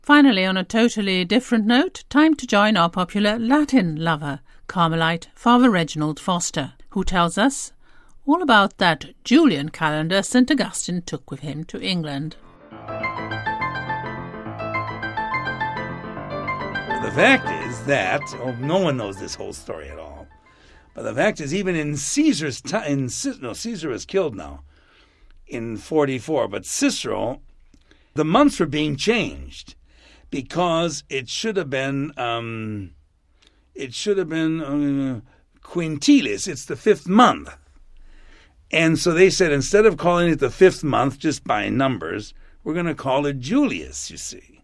Finally, on a totally different note, time to join our popular Latin lover, Carmelite Father Reginald Foster, who tells us all about that Julian calendar St. Augustine took with him to England. The fact is that, no one knows this whole story at all, but the fact is even in Caesar's time, Caesar was killed now in 44, but Cicero, the months were being changed because it should have been Quintilis, it's the fifth month. And so they said instead of calling it the fifth month just by numbers, we're going to call it Julius, you see.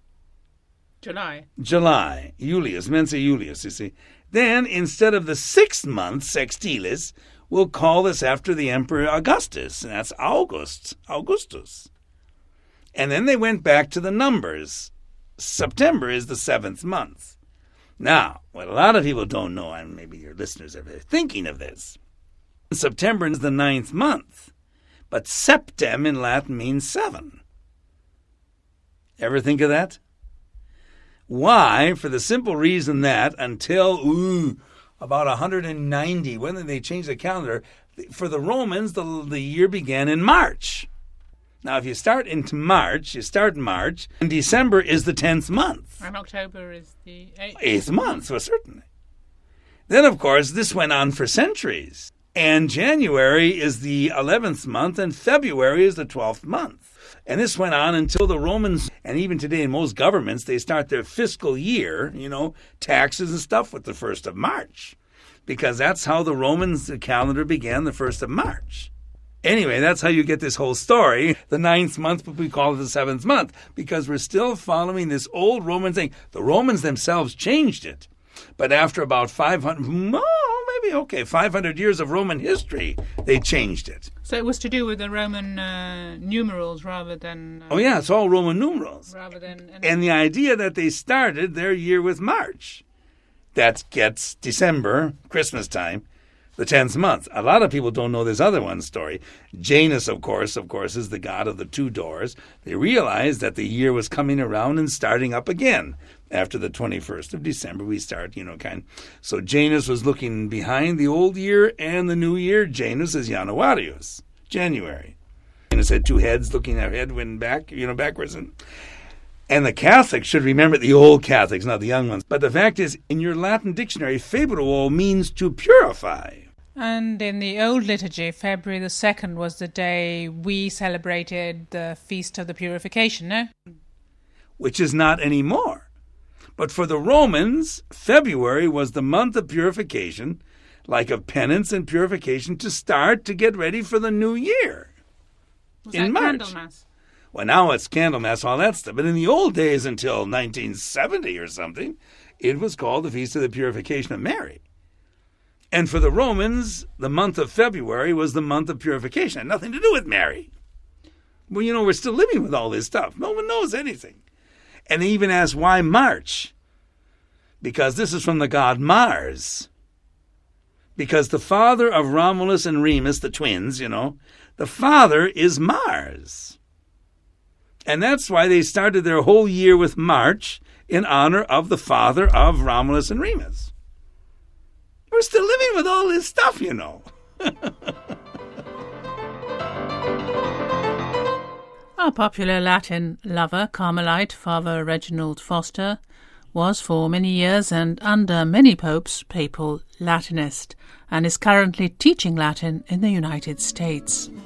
July. Julius, Mensa Julius, you see. Then, instead of the sixth month, Sextilis, we'll call this after the Emperor Augustus, and that's Augustus. And then they went back to the numbers. September is the seventh month. Now, what a lot of people don't know, and maybe your listeners are thinking of this, September is the ninth month, but septem in Latin means seven. Ever think of that? Why? For the simple reason that until about 190, when did they change the calendar? For the Romans, the year began in March. Now, if you start into March, and December is the 10th month. And October is the 8th month, so certainly. Then, of course, this went on for centuries. And January is the 11th month, and February is the 12th month. And this went on until the Romans, and even today in most governments, they start their fiscal year, taxes and stuff, with the 1st of March. Because that's how the Romans' calendar began, the 1st of March. Anyway, that's how you get this whole story. The 9th month, but we call it the 7th month, because we're still following this old Roman thing. The Romans themselves changed it. But after about 500 years of Roman history, they changed it. So it was to do with the Roman numerals rather than... it's all Roman numerals. Rather than... And the idea that they started their year with March. That gets December, Christmas time, the 10th month. A lot of people don't know this other one story. Janus, of course, is the god of the two doors. They realized that the year was coming around and starting up again. After the 21st of December, we start, So Janus was looking behind the old year and the new year. Janus is Januarius, January. Janus had two heads looking ahead and back, backwards. And the Catholics should remember, the old Catholics, not the young ones. But the fact is, in your Latin dictionary, februo means to purify. And in the old liturgy, February the 2nd was the day we celebrated the Feast of the Purification, no? Which is not anymore. But for the Romans, February was the month of purification, like of penance and purification, to start to get ready for the new year. Was in that March. Candlemas? Well, now it's Candlemas, all that stuff. But in the old days, until 1970 or something, it was called the Feast of the Purification of Mary. And for the Romans, the month of February was the month of purification. It had nothing to do with Mary. Well, we're still living with all this stuff. No one knows anything. And they even ask, why March? Because this is from the god Mars. Because the father of Romulus and Remus, the twins, the father is Mars. And that's why they started their whole year with March in honor of the father of Romulus and Remus. We're still living with all this stuff, Our popular Latin lover, Carmelite Father Reginald Foster, was for many years and under many popes papal Latinist, and is currently teaching Latin in the United States.